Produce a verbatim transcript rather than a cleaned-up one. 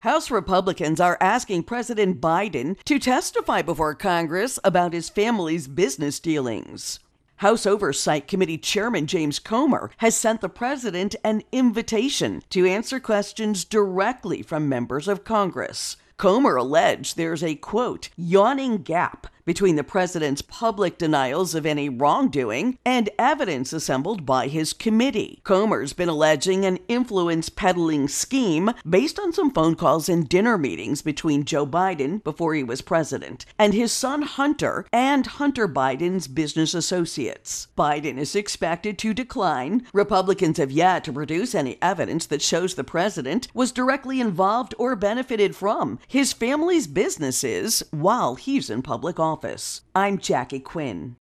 House Republicans are asking President Biden to testify before Congress about his family's business dealings. House Oversight Committee Chairman James Comer has sent the president an invitation to answer questions directly from members of Congress. Comer alleged there's a, quote, yawning gap between the president's public denials of any wrongdoing and evidence assembled by his committee. Comer's been alleging an influence peddling scheme based on some phone calls and dinner meetings between Joe Biden, before he was president, and his son Hunter and Hunter Biden's business associates. Biden is expected to decline. Republicans have yet to produce any evidence that shows the president was directly involved or benefited from his family's businesses while he's in public office. I'm Jackie Quinn.